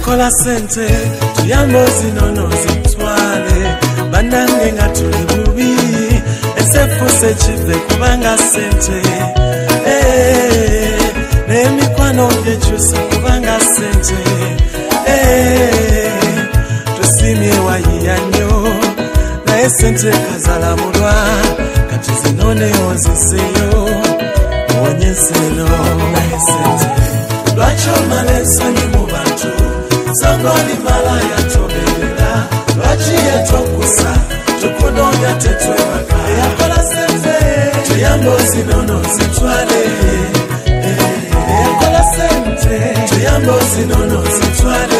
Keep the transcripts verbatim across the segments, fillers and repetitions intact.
eyakola sente tuyambe zinono zitwale banange nga tuli bubi esefuse kive kubanga sente n'emikwano gyekyuse kubanga sente tusimye wayiya nnyo naye sente kazala mulwa kati zinone oziseyo onyeseno naye sente lwaki omala ensonyi mu bantu sangoli malaya toberera lwaki yetokusa tukunoonya tetwebaka eyakola sente tuyambe ozinono zitwale eyakola sente tuyambe ozinono zitwale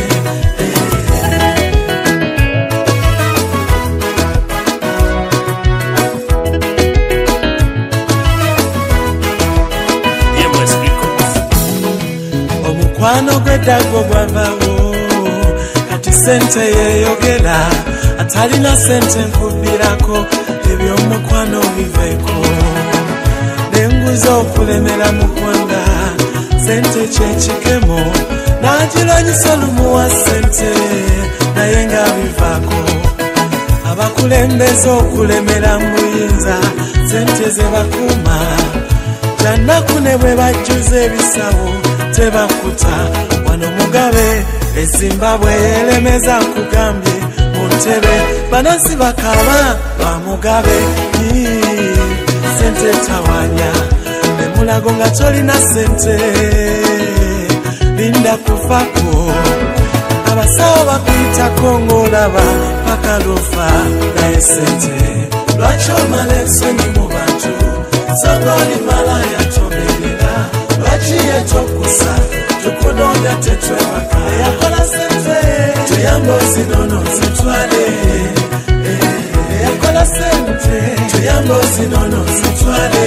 omukwano gw'eddago gwavawo kati sente yeyogera atalina sente nkubirako ebyomukwano biveeko nenguza okulemera mu ggwanga sente kyekikemo n'agironyisa olumuwa sente naye nga bivaako abakulembeza okulemera mu buyinza sente ze bakuuma jannaku ne bwe bajjuza ebisawo tebakuta wano mugabe ezimbabwe elemeza kugambye mu ntebe banansi bakaba ba mugabe sente tawanya nemulago nga tolina sente linda kufako abasawo bakuyitako ng'olaba paka lufa naye sente lwaki omala ensonyi mu bantu sangoli malaya toberera lwaki yetokusa tukunoonya tetwebaka eyakola sente tuyambe ozinono zitwale eyakola sente tuyambe ozinono zitwale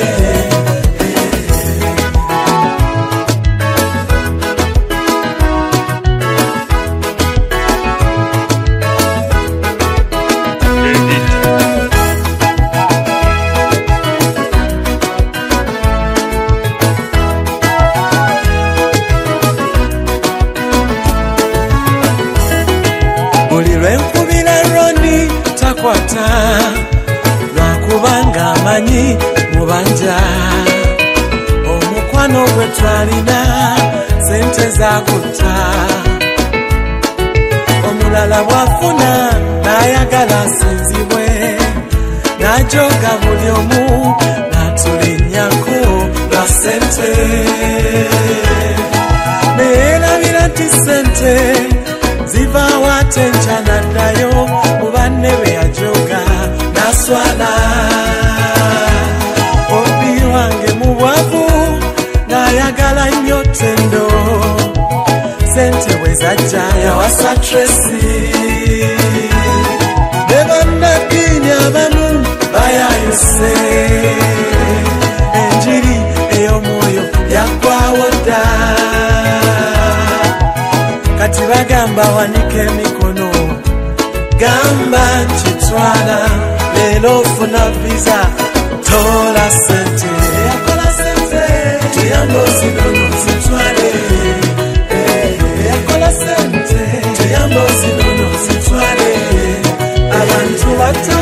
takwata lwakubanga amanyi mubanja omukwano gwe twalina sente zakutta omulala bwafuna n'ayagala asinzibwe n'ajoga buli omu n'atulinnyako lwa sente neerabira nti sente zivaawo ate enkya n'addayo mubanne be yajoga n'aswala obi wange mu bwavu n'ayagala nnyo ttendo sente bwe zajja yawasa Tracy ne bannaddiini abamu bayayuse enjiri ey'omwoyo yaggwawo dda kati bagamba wanike emikono gamba nkitwala leero ofuna visa tola sente eyakola sente tuyambe ozinono zitwale eyakola sente tuyambe ozinono zitwale abantu bato